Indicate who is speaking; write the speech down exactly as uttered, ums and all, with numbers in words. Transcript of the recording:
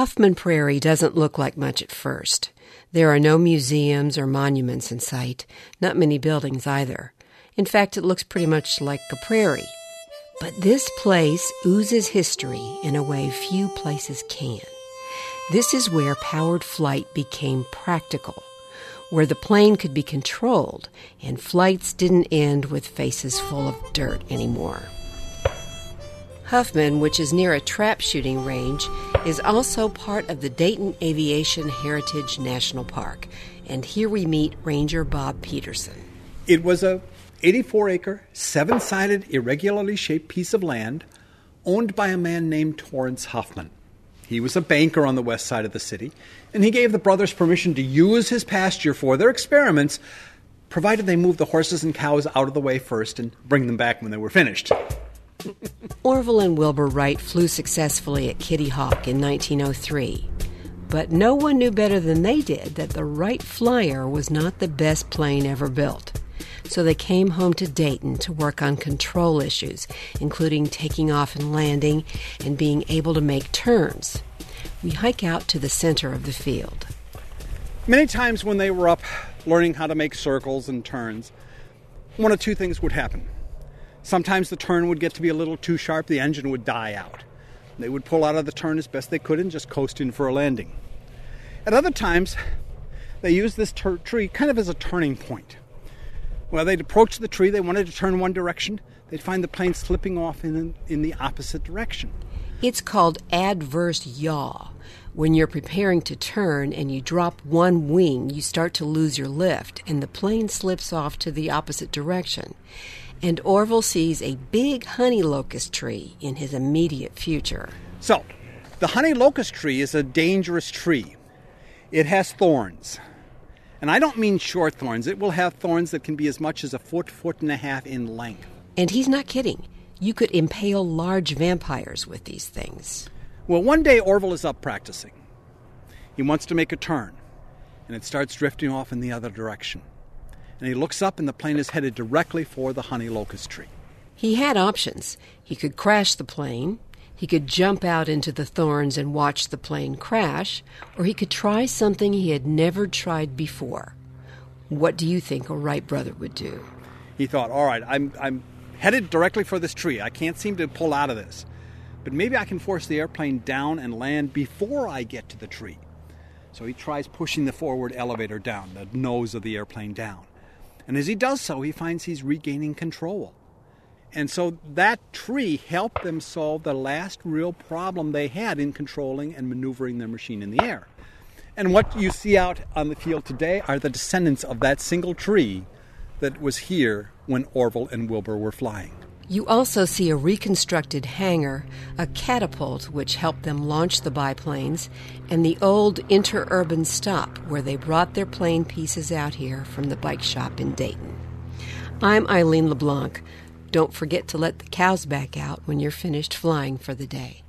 Speaker 1: Huffman Prairie doesn't look like much at first. There are no museums or monuments in sight, not many buildings either. In fact, it looks pretty much like a prairie. But this place oozes history in a way few places can. This is where powered flight became practical, where the plane could be controlled and flights didn't end with faces full of dirt anymore. Huffman, which is near a trap shooting range, is also part of the Dayton Aviation Heritage National Park. And here we meet Ranger Bob Peterson.
Speaker 2: It was a eighty-four acre, seven-sided, irregularly shaped piece of land owned by a man named Torrance Huffman. He was a banker on the west side of the city, and he gave the brothers permission to use his pasture for their experiments, provided they moved the horses and cows out of the way first and bring them back when they were finished.
Speaker 1: Orville and Wilbur Wright flew successfully at Kitty Hawk in nineteen oh three. But no one knew better than they did that the Wright Flyer was not the best plane ever built. So they came home to Dayton to work on control issues, including taking off and landing and being able to make turns. We hike out to the center of the field.
Speaker 2: Many times when they were up learning how to make circles and turns, one of two things would happen. Sometimes the turn would get to be a little too sharp, the engine would die out. They would pull out of the turn as best they could and just coast in for a landing. At other times, they used this ter- tree kind of as a turning point. Well, they'd approach the tree, they wanted to turn one direction, they'd find the plane slipping off in, in the opposite direction.
Speaker 1: It's called adverse yaw. When you're preparing to turn and you drop one wing, you start to lose your lift, and the plane slips off to the opposite direction. And Orville sees a big honey locust tree in his immediate future.
Speaker 2: So, the honey locust tree is a dangerous tree. It has thorns. And I don't mean short thorns. It will have thorns that can be as much as a foot, foot and a half in length.
Speaker 1: And he's not kidding. You could impale large vampires with these things.
Speaker 2: Well, one day Orville is up practicing. He wants to make a turn, and it starts drifting off in the other direction. And he looks up, and the plane is headed directly for the honey locust tree.
Speaker 1: He had options. He could crash the plane, he could jump out into the thorns and watch the plane crash, or he could try something he had never tried before. What do you think a Wright brother would do?
Speaker 2: He thought, all right, I'm, I'm headed directly for this tree. I can't seem to pull out of this. But maybe I can force the airplane down and land before I get to the tree. So he tries pushing the forward elevator down, the nose of the airplane down. And as he does so, he finds he's regaining control. And so that tree helped them solve the last real problem they had in controlling and maneuvering their machine in the air. And what you see out on the field today are the descendants of that single tree that was here when Orville and Wilbur were flying.
Speaker 1: You also see a reconstructed hangar, a catapult which helped them launch the biplanes, and the old interurban stop where they brought their plane pieces out here from the bike shop in Dayton. I'm Eileen LeBlanc. Don't forget to let the cows back out when you're finished flying for the day.